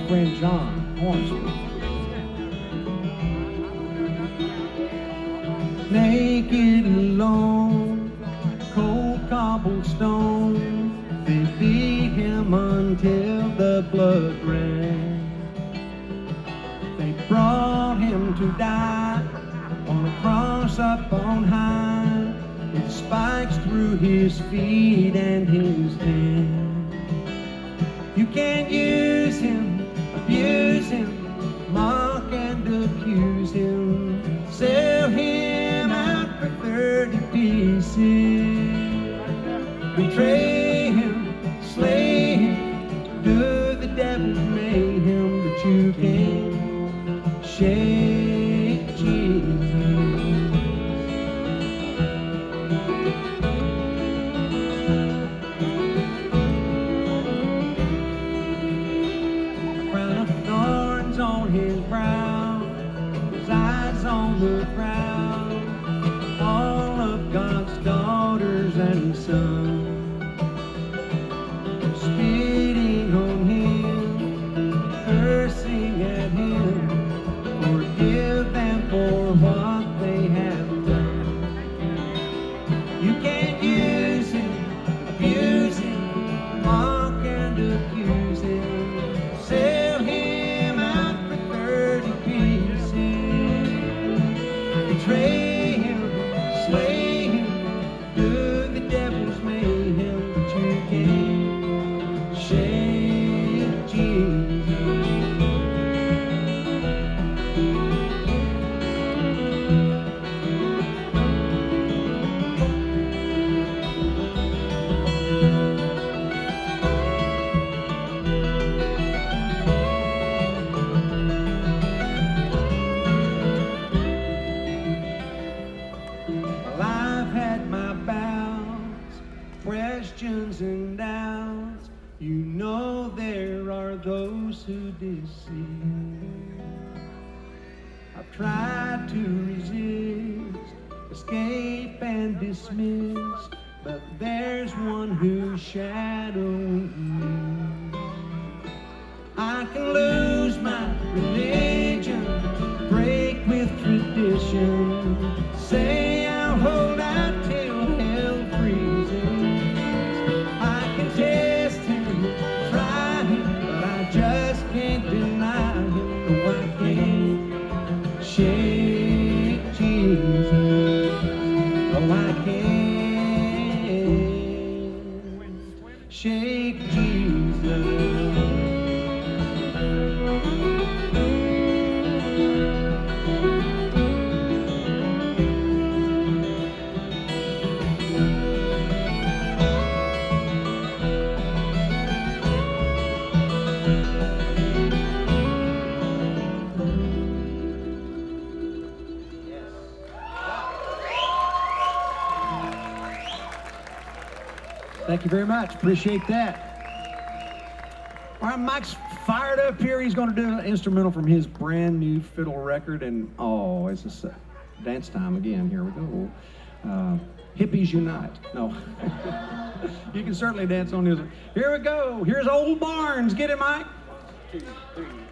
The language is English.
friend John Hornsby. Naked alone, cold cobblestone, they beat him until the blood ran. They brought him to die on a cross up on high, with spikes through his feet and his hands. You can't use him, abuse him, mock and accuse him, sell him out for 30 pieces, betray him, slay him, do the devil's mayhem, but you can't shake Jesus. On his brow, his eyes on the crowd, all of God's daughters and sons, spitting on him, cursing at him, forgive them for what they have done. You can't use him, abuse him, mock and accuse him, sell him, betray him, slay him, do the devil's mayhem, but you can't shake Jesus. Questions and doubts, you know there are those who deceive. I've tried to resist, escape and dismiss, but there's one who's shadowing me. I can lose my religion, break with tradition, say I'll hold out till hell freezes. Test him, try him, but I just can't deny him. No, I can't shake Jesus. No, I can't shake Jesus. Thank you very much. Appreciate that. All right, Mike's fired up here. He's going to do an instrumental from his brand new fiddle record. And oh, it's just dance time again. Here we go. Hippies Unite. No. You can certainly dance on this. Here we go. Here's Old Barnes. Get it, Mike. 1, 2, 3.